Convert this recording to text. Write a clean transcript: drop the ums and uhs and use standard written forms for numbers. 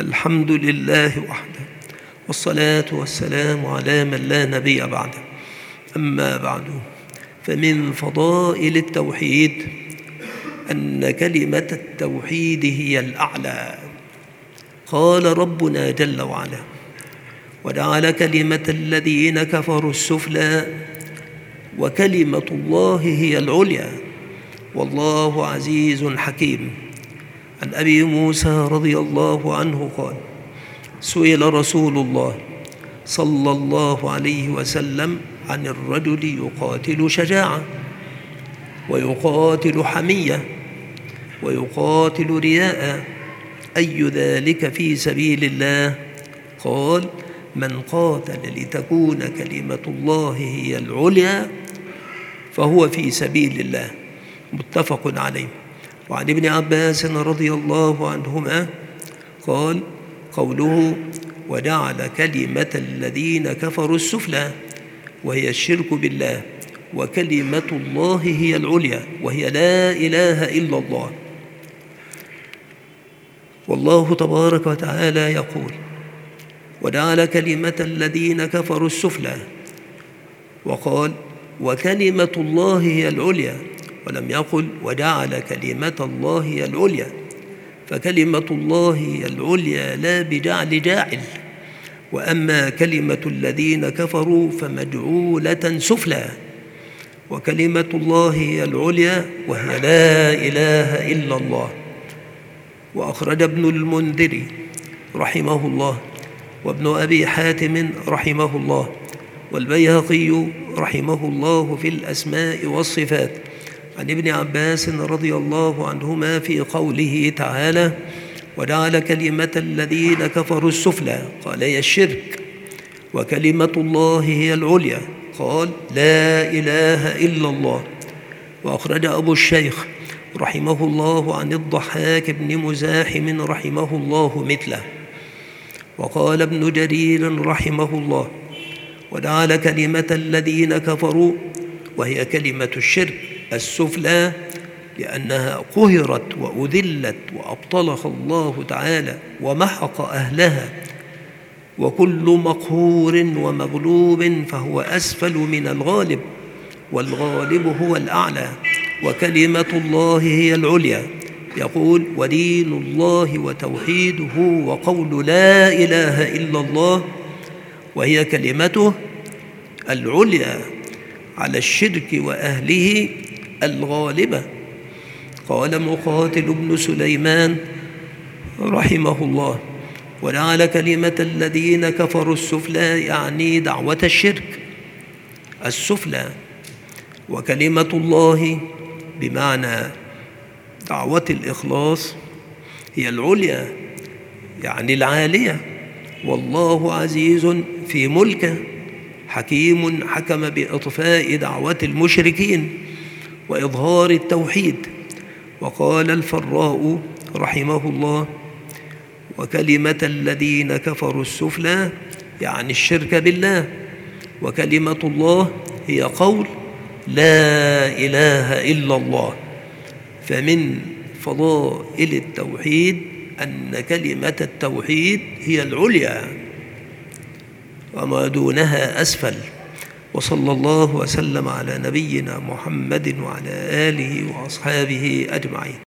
الحمد لله وحده، والصلاة والسلام على من لا نبي بعده. أما بعد، فمن فضائل التوحيد أن كلمة التوحيد هي الأعلى. قال ربنا جل وعلا: وجعل كلمة الذين كفروا السفلى وكلمة الله هي العليا والله عزيز حكيم. عن أبي موسى رضي الله عنه قال: سئل رسول الله صلى الله عليه وسلم عن الرجل يقاتل شجاعة ويقاتل حمية ويقاتل رياء، أي ذلك في سبيل الله؟ قال: من قاتل لتكون كلمة الله هي العليا فهو في سبيل الله. متفق عليه. وعن ابن عباس رضي الله عنهما قال: قوله وجعل كلمة الذين كفروا السفلى وهي الشرك بالله، وكلمة الله هي العليا وهي لا إله إلا الله. والله تبارك وتعالى يقول: وجعل كلمة الذين كفروا السفلى، وقال: وكلمة الله هي العليا، ولم يقل وجعل كلمة الله هي العليا، فكلمة الله هي العليا لا بجعل جاعل، وأما كلمة الذين كفروا فمجعولة سفلى، وكلمة الله هي العليا وهي لا إله إلا الله. وأخرج ابن المنذر رحمه الله وابن أبي حاتم رحمه الله والبيهقي رحمه الله في الأسماء والصفات عن ابن عباس رضي الله عنهما في قوله تعالى: وجعل كلمة الذين كفروا السفلى، قال: هي الشرك، وكلمة الله هي العليا، قال: لا إله إلا الله. وأخرج أبو الشيخ رحمه الله عن الضحاك بن مزاحم رحمه الله مثله. وقال ابن جرير رحمه الله: وجعل كلمة الذين كفروا وهي كلمة الشرك السفلى، لأنها قهرت وأذلت وأبطلها الله تعالى ومحق أهلها، وكل مقهور ومغلوب فهو أسفل من الغالب، والغالب هو الأعلى، وكلمة الله هي العليا. يقول: ودين الله وتوحيده وقول لا إله إلا الله، وهي كلمته العليا على الشرك وأهله الغالبة. قال مقاتل بن سليمان رحمه الله: وجعل كلمة الذين كفروا السفلى، يعني دعوة الشرك السفلى، وكلمة الله بمعنى دعوة الإخلاص هي العليا، يعني العالية. والله عزيز في ملكه حكيم، حكم بإطفاء دعوة المشركين وإظهار التوحيد. وقال الفراء رحمه الله: وكلمة الذين كفروا السفلى، يعني الشرك بالله، وكلمة الله هي قول لا إله إلا الله. فمن فضائل التوحيد أن كلمة التوحيد هي العليا وما دونها أسفل. وصلى الله وسلم على نبينا محمد وعلى آله وأصحابه أجمعين.